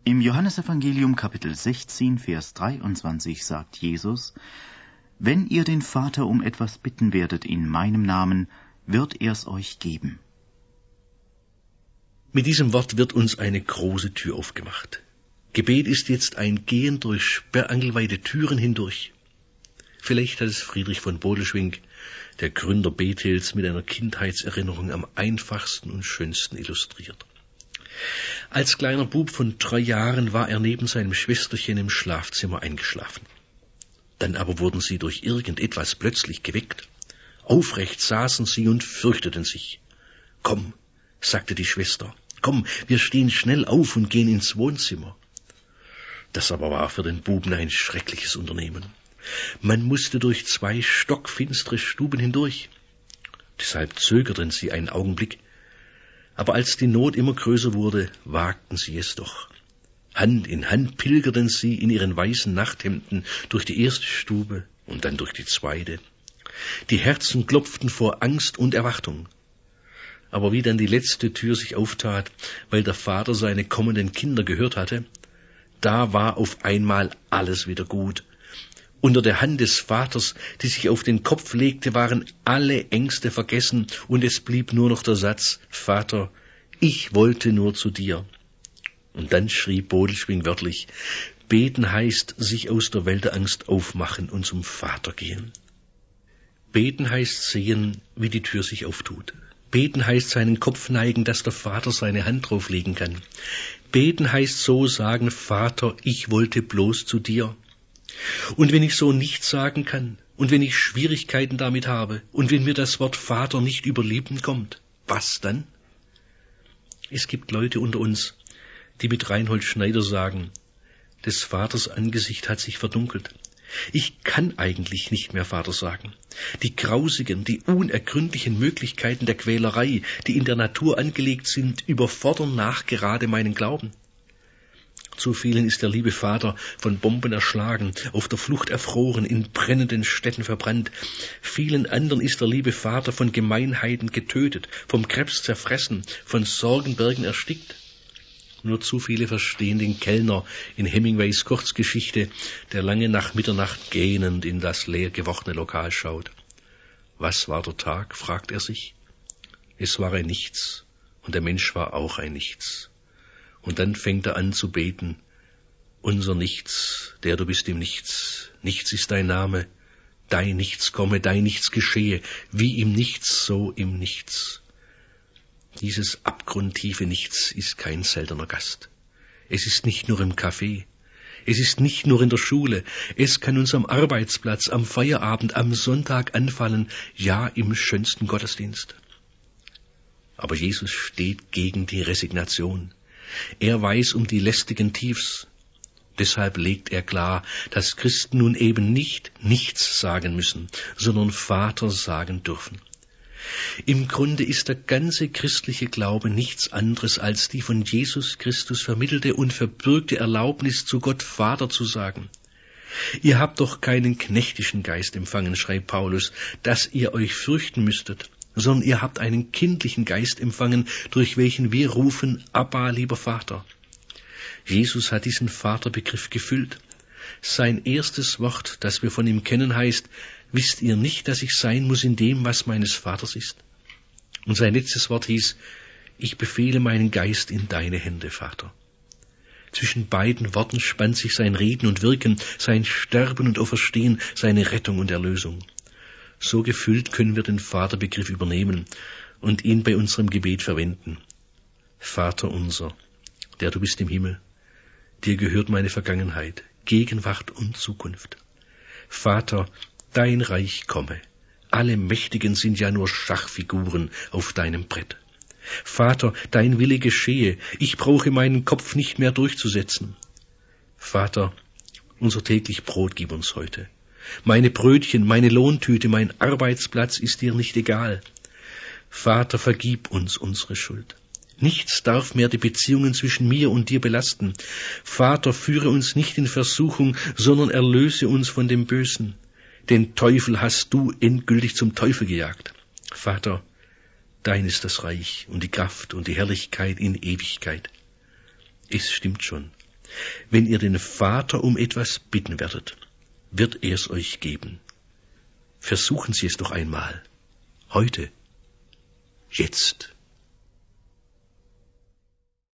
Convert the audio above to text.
Im Johannesevangelium Kapitel 16, Vers 23 sagt Jesus: Wenn ihr den Vater um etwas bitten werdet in meinem Namen, wird er's euch geben. Mit diesem Wort wird uns eine große Tür aufgemacht. Gebet ist jetzt ein Gehen durch sperrangelweite Türen hindurch. Vielleicht hat es Friedrich von Bodelschwingh, der Gründer Bethels, mit einer Kindheitserinnerung am einfachsten und schönsten illustriert. Als kleiner Bub von 3 Jahren war er neben seinem Schwesterchen im Schlafzimmer eingeschlafen. Dann aber wurden sie durch irgendetwas plötzlich geweckt. Aufrecht saßen sie und fürchteten sich. »Komm«, sagte die Schwester, »komm, wir stehen schnell auf und gehen ins Wohnzimmer.« Das aber war für den Buben ein schreckliches Unternehmen. Man musste durch 2 stockfinstere Stuben hindurch. Deshalb zögerten sie einen Augenblick. Aber als die Not immer größer wurde, wagten sie es doch. Hand in Hand pilgerten sie in ihren weißen Nachthemden durch die erste Stube und dann durch die zweite. Die Herzen klopften vor Angst und Erwartung. Aber wie dann die letzte Tür sich auftat, weil der Vater seine kommenden Kinder gehört hatte, da war auf einmal alles wieder gut. Unter der Hand des Vaters, die sich auf den Kopf legte, waren alle Ängste vergessen, und es blieb nur noch der Satz: »Vater, ich wollte nur zu dir.« Und dann schrieb Bodelschwingh wörtlich: Beten heißt, sich aus der Welt der Angst aufmachen und zum Vater gehen. Beten heißt sehen, wie die Tür sich auftut. Beten heißt seinen Kopf neigen, dass der Vater seine Hand drauflegen kann. Beten heißt so sagen: Vater, ich wollte bloß zu dir. Und wenn ich so nichts sagen kann, und wenn ich Schwierigkeiten damit habe, und wenn mir das Wort Vater nicht über Lippen kommt, was dann? Es gibt Leute unter uns, die mit Reinhold Schneider sagen: Des Vaters Angesicht hat sich verdunkelt. Ich kann eigentlich nicht mehr Vater sagen. Die grausigen, die unergründlichen Möglichkeiten der Quälerei, die in der Natur angelegt sind, überfordern nachgerade meinen Glauben. Zu vielen ist der liebe Vater von Bomben erschlagen, auf der Flucht erfroren, in brennenden Städten verbrannt. Vielen anderen ist der liebe Vater von Gemeinheiten getötet, vom Krebs zerfressen, von Sorgenbergen erstickt. Nur zu viele verstehen den Kellner in Hemingways Kurzgeschichte, der lange nach Mitternacht gähnend in das leer gewordene Lokal schaut. Was war der Tag, fragt er sich. Es war ein Nichts, und der Mensch war auch ein Nichts. Und dann fängt er an zu beten: Unser Nichts, der du bist im Nichts, nichts ist dein Name, dein Nichts komme, dein Nichts geschehe, wie im Nichts, so im Nichts. Dieses abgrundtiefe Nichts ist kein seltener Gast. Es ist nicht nur im Café, es ist nicht nur in der Schule, es kann uns am Arbeitsplatz, am Feierabend, am Sonntag anfallen, ja im schönsten Gottesdienst. Aber Jesus steht gegen die Resignation. Er weiß um die lästigen Tiefs. Deshalb legt er klar, dass Christen nun eben nicht nichts sagen müssen, sondern Vater sagen dürfen. Im Grunde ist der ganze christliche Glaube nichts anderes als die von Jesus Christus vermittelte und verbürgte Erlaubnis, zu Gott Vater zu sagen. Ihr habt doch keinen knechtischen Geist empfangen, schreibt Paulus, dass ihr euch fürchten müsstet, sondern ihr habt einen kindlichen Geist empfangen, durch welchen wir rufen: Abba, lieber Vater. Jesus hat diesen Vaterbegriff gefüllt. Sein erstes Wort, das wir von ihm kennen, heißt: Wisst ihr nicht, dass ich sein muss in dem, was meines Vaters ist? Und sein letztes Wort hieß: Ich befehle meinen Geist in deine Hände, Vater. Zwischen beiden Worten spannt sich sein Reden und Wirken, sein Sterben und Auferstehen, seine Rettung und Erlösung. So gefüllt können wir den Vaterbegriff übernehmen und ihn bei unserem Gebet verwenden. Vater unser, der du bist im Himmel, dir gehört meine Vergangenheit, Gegenwart und Zukunft. Vater, dein Reich komme. Alle Mächtigen sind ja nur Schachfiguren auf deinem Brett. Vater, dein Wille geschehe, ich brauche meinen Kopf nicht mehr durchzusetzen. Vater, unser täglich Brot gib uns heute. Meine Brötchen, meine Lohntüte, mein Arbeitsplatz ist dir nicht egal. Vater, vergib uns unsere Schuld. Nichts darf mehr die Beziehungen zwischen mir und dir belasten. Vater, führe uns nicht in Versuchung, sondern erlöse uns von dem Bösen. Den Teufel hast du endgültig zum Teufel gejagt. Vater, dein ist das Reich und die Kraft und die Herrlichkeit in Ewigkeit. Es stimmt schon. Wenn ihr den Vater um etwas bitten werdet, wird er es euch geben. Versuchen Sie es doch einmal. Heute. Jetzt.